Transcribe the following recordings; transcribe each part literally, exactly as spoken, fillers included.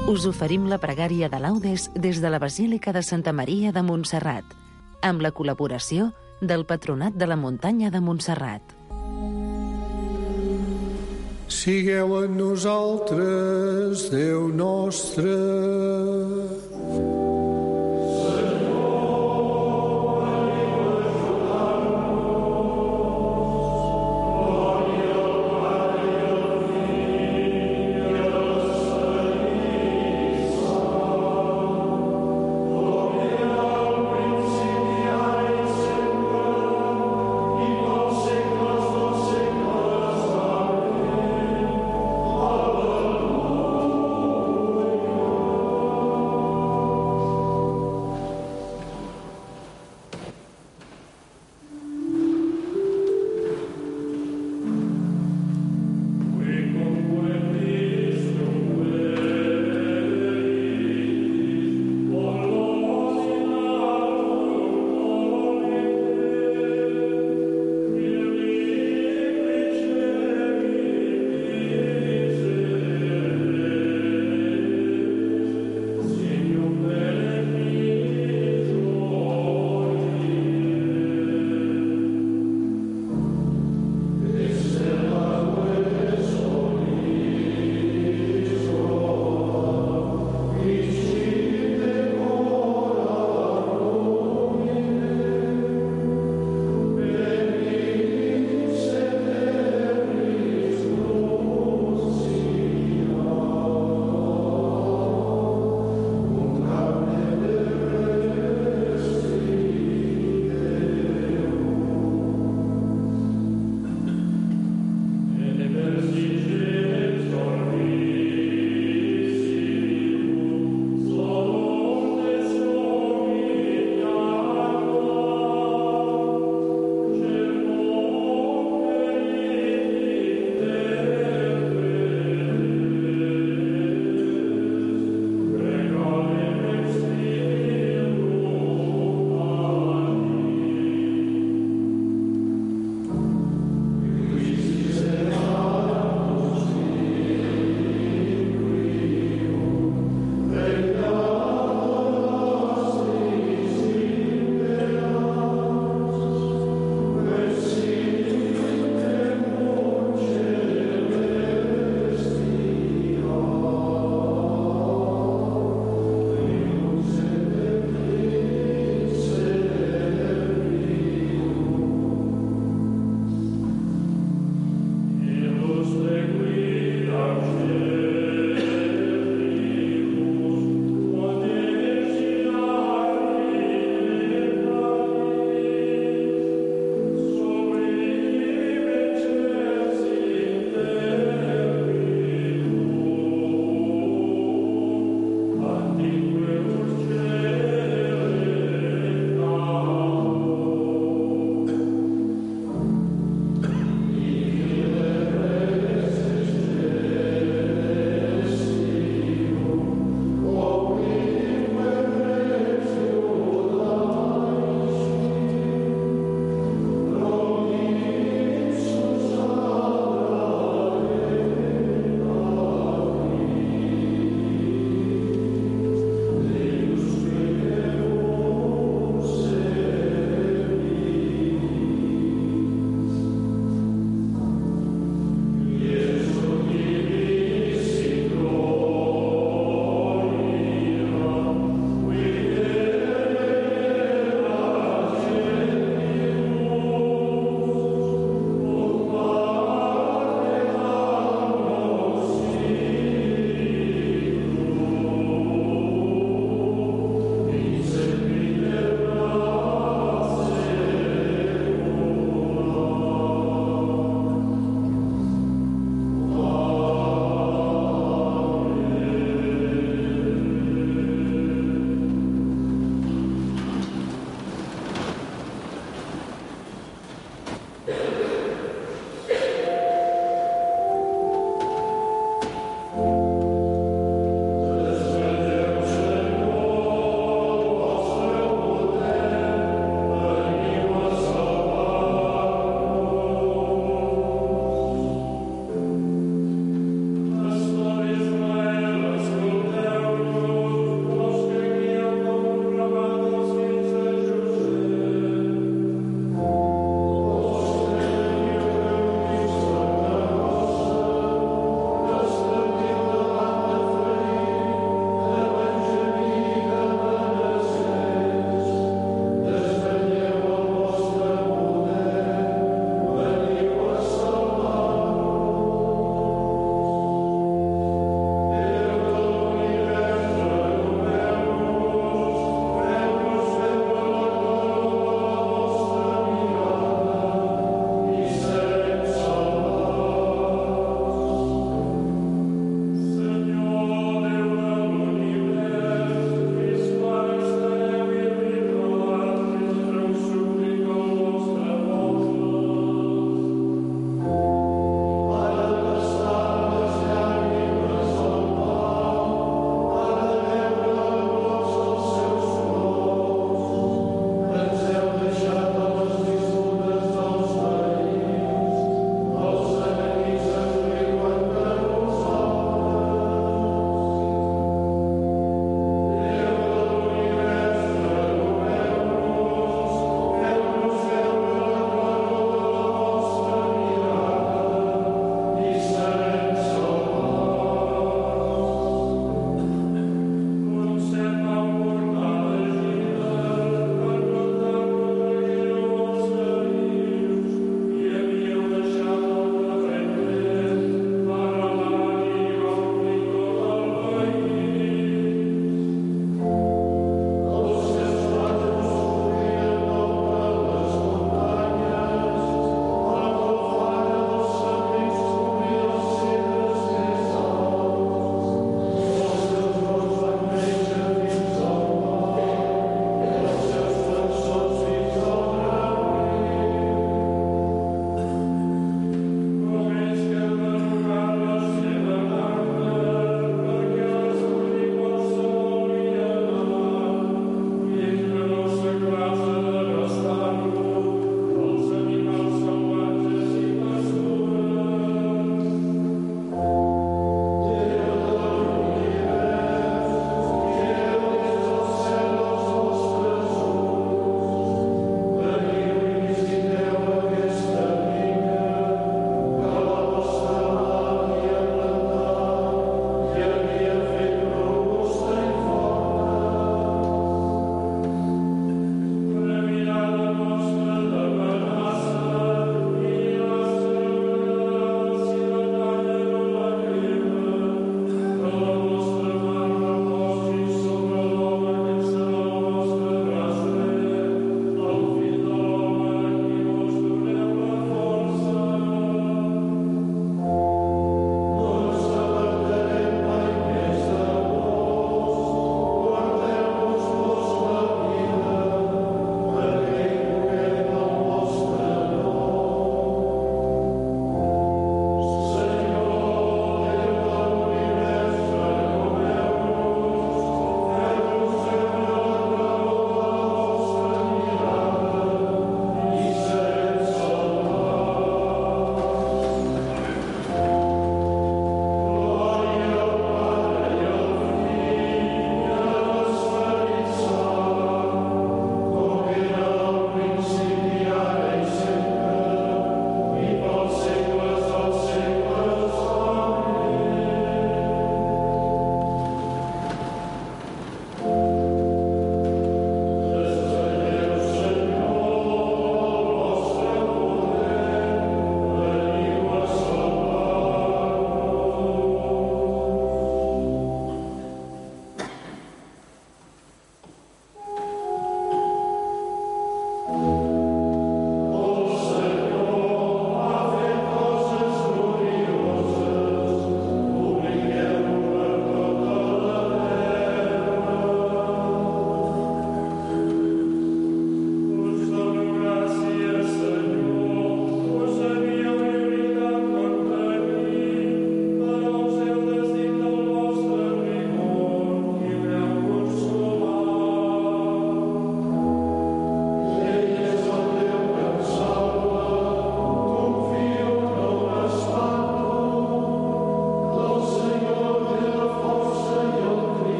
Us oferim la pregària de laudes des de la Basílica de Santa Maria de Montserrat, amb la col·laboració del Patronat de la Muntanya de Montserrat. Sigueu en nosaltres, Déu nostre.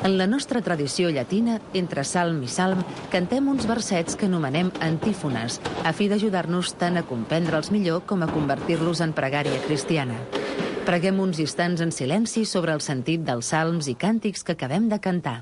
En la nostra tradició llatina, entre salm i salm, cantem uns versets que anomenem antífones, a fi d'ajudar-nos tant a comprendre'ls millor com a convertir-los en pregària cristiana. Preguem uns instants en silenci sobre el sentit dels salms i càntics que acabem de cantar.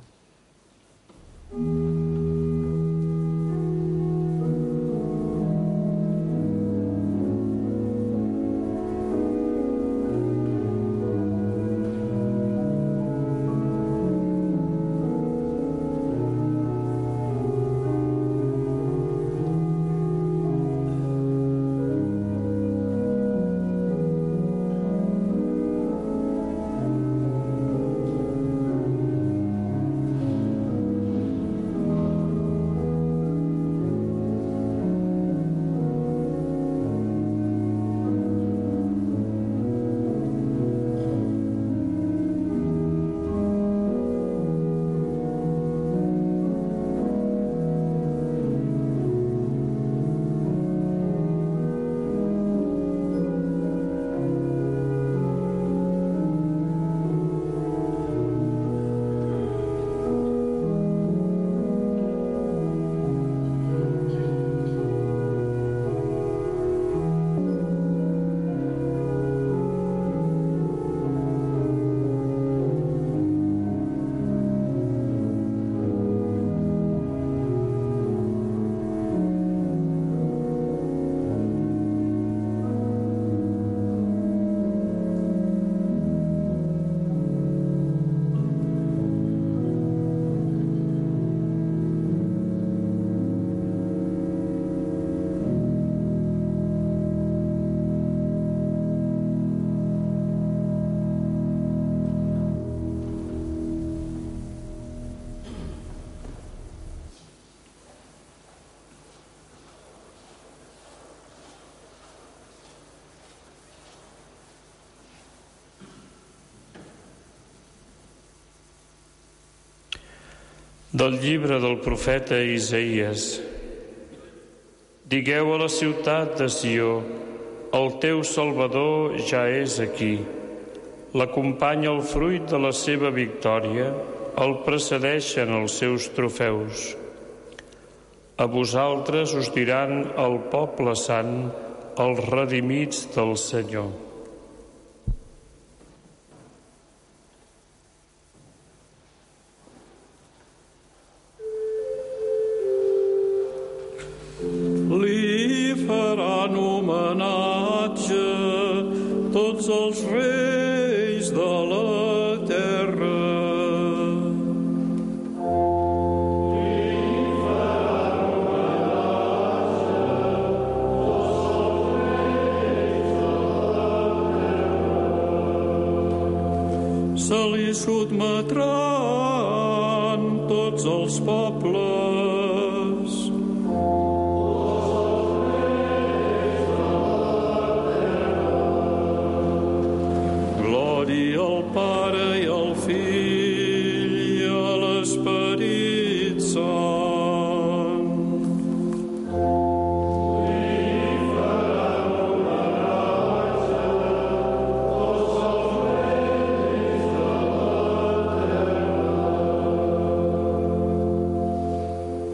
Del llibre del profeta Isaïes. Digueu a la ciutat de Sió, el teu Salvador ja és aquí. L'acompanya el fruit de la seva victòria, el precedeixen els seus trofeus. A vosaltres us diran el poble sant, els redimits del Senyor. Li faran homenatge tots els reis de la terra. Li faran homenatge tots els reis de la terra. Se li sotmetran tots els pobles. Glòria al Pare i al Fill i a l'Esperit Sant. Li faran homenatge tots els reis de la terra.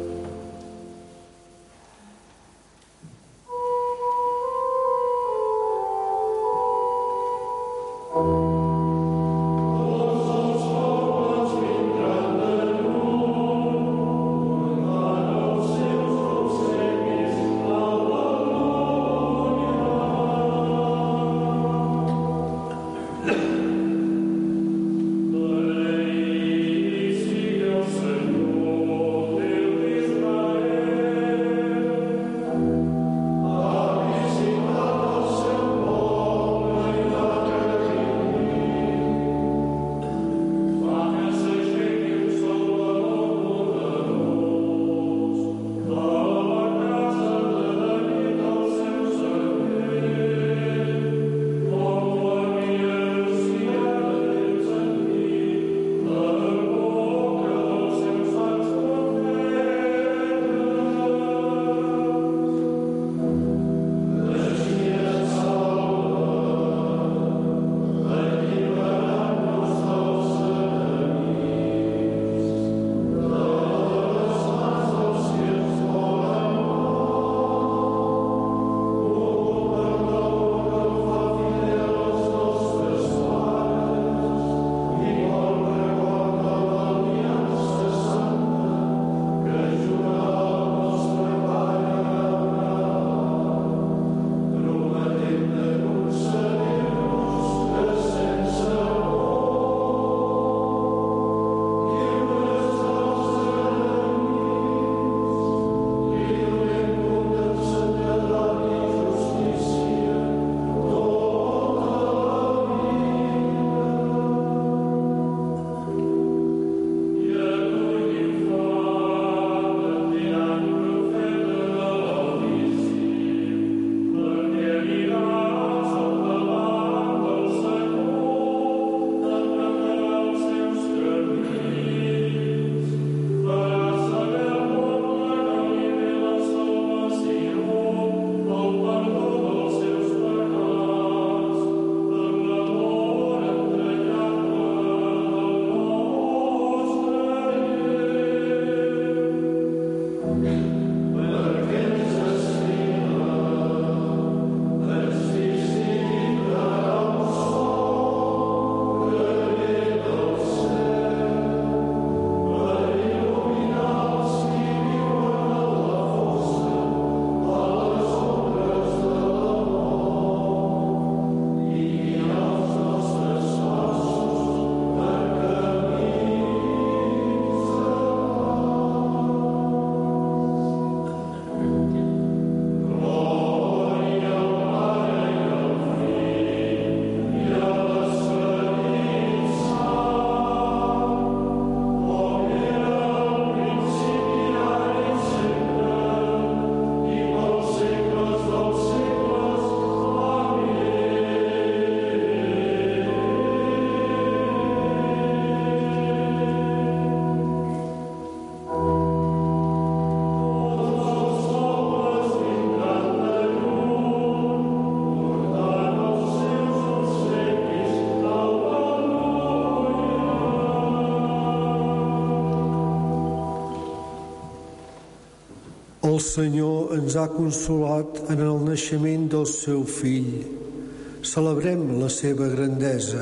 El Senyor ens ha consolat en el naixement del seu fill. Celebrem la seva grandesa.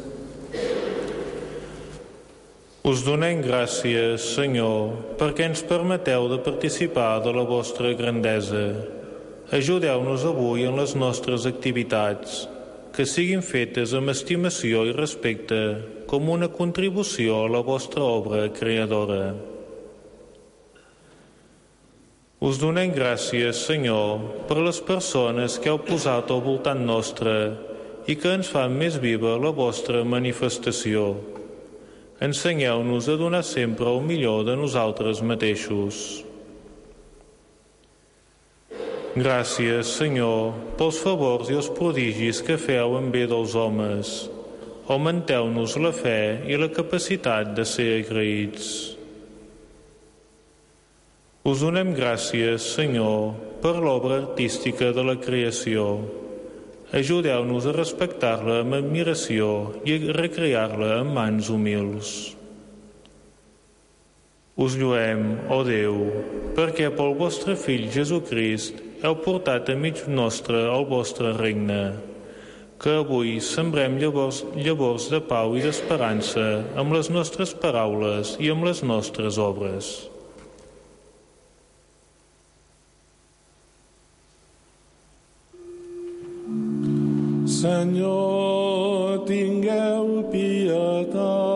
Us donem gràcies, Senyor, perquè ens permeteu de participar de la vostra grandesa. Ajudeu-nos avui en les nostres activitats, que siguin fetes amb estimació i respecte, com una contribució a la vostra obra creadora. Us donem gràcies, Senyor, per les persones que heu posat al voltant nostre i que ens fan més viva la vostra manifestació. Ensenyeu-nos a donar sempre el millor de nosaltres mateixos. Gràcies, Senyor, pels favors i els prodigis que feu en bé dels homes. Augmenteu-nos la fe i la capacitat de ser agraïts. Us donem gràcies, Senyor, per l'obra artística de la creació. Ajudeu-nos a respectar-la amb admiració i a recrear-la amb mans humils. Us lluem, ó Déu, perquè pel vostre Fill Jesucrist heu portat a mig nostre el vostre regne, que avui sembrem llavors, llavors de pau i d'esperança amb les nostres paraules i amb les nostres obres. Senyor, tingueu pietat.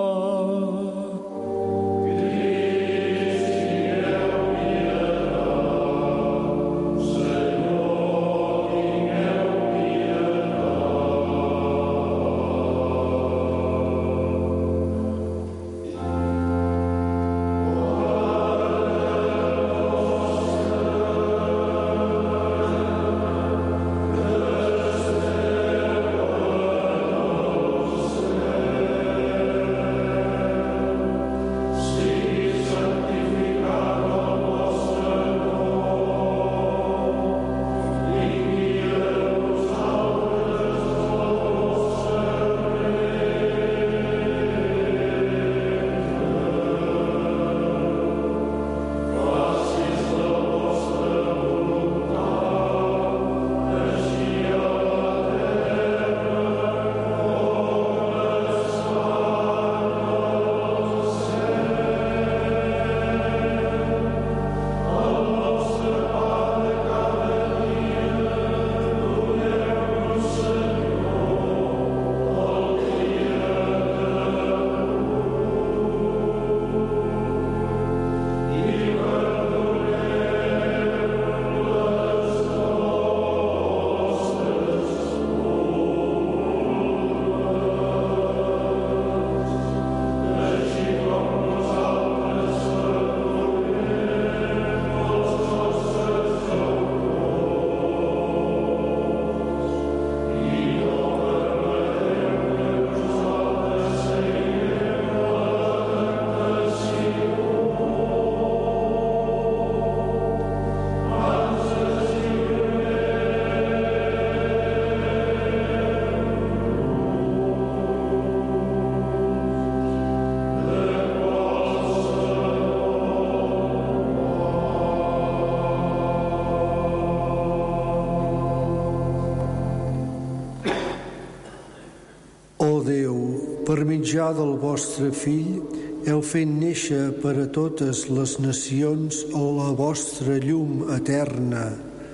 Per mitjà del vostre Fill, heu fet néixer per a totes les nacions la vostra llum eterna.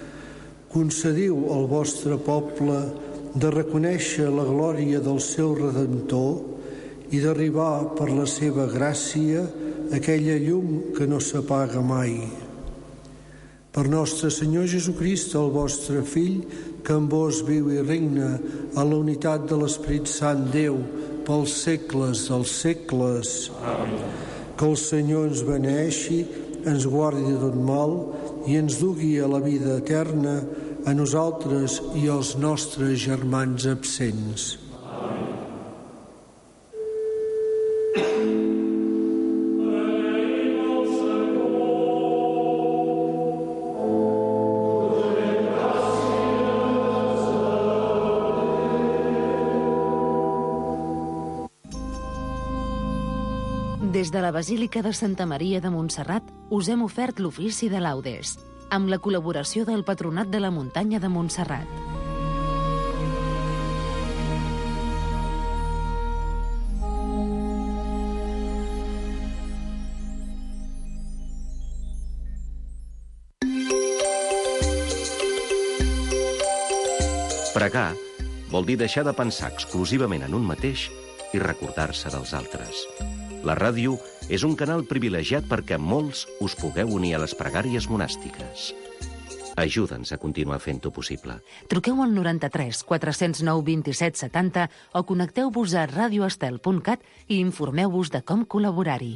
Concediu al vostre poble de reconèixer la glòria del seu Redemptor i d'arribar per la seva gràcia aquella llum que no s'apaga mai. Per nostre Senyor Jesucrist, el vostre Fill, que amb vos viu i regna a la unitat de l'Esperit Sant Déu, pels segles dels segles. Amén. Que el Senyor ens beneeixi, ens guardi de tot mal i ens dugui a la vida eterna a nosaltres i als nostres germans absents. Des de la Basílica de Santa Maria de Montserrat us hem ofert l'ofici de laudes, amb la col·laboració del Patronat de la Muntanya de Montserrat. Pregar vol dir deixar de pensar exclusivament en un mateix i recordar-se dels altres. La ràdio és un canal privilegiat perquè molts us pugueu unir a les pregàries monàstiques. Ajuda'ns a continuar fent-ho possible. Truqueu al noranta-tres quatre zero nou vint-i-set setanta o connecteu-vos a radioestel punt cat i informeu-vos de com col·laborar-hi.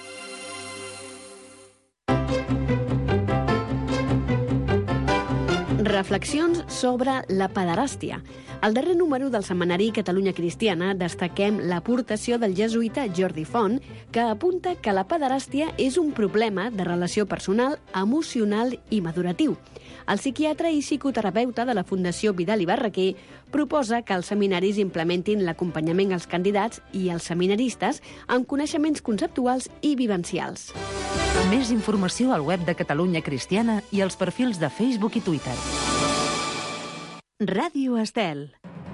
Reflexions sobre la pederàstia. Al darrer número del setmanari Catalunya Cristiana destaquem l'aportació del jesuïta Jordi Font, que apunta que la pederàstia és un problema de relació personal, emocional i maduratiu. El psiquiatre i psicoterapeuta de la Fundació Vidal i Barraquer proposa que els seminaris implementin l'acompanyament als candidats i als seminaristes amb coneixements conceptuals i vivencials. Més informació al web de Catalunya Cristiana i als perfils de Facebook i Twitter. Ràdio Estel.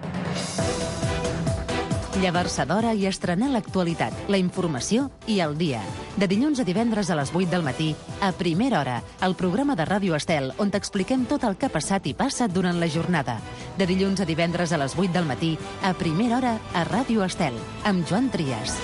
Llevar-se d'hora i estrenar l'actualitat, la informació i el dia. De dilluns a divendres a les vuit del matí, a Primera Hora, el programa de Ràdio Estel, on t'expliquem tot el que ha passat i passa durant la jornada. De dilluns a divendres a les vuit del matí, a Primera Hora, a Ràdio Estel, amb Joan Trias.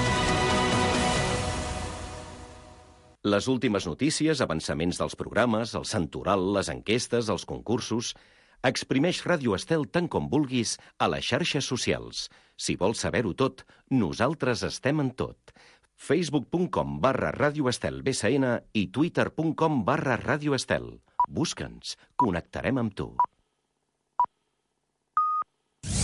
Les últimes notícies, avançaments dels programes, el santoral, les enquestes, els concursos... Exprimeix Ràdio Estel tant com vulguis a les xarxes socials. Si vols saber-ho tot, nosaltres estem en tot. facebook punt com barra Ràdio Estel B S N i twitter punt com barra Ràdio Estel. Busca'ns, connectarem amb tu.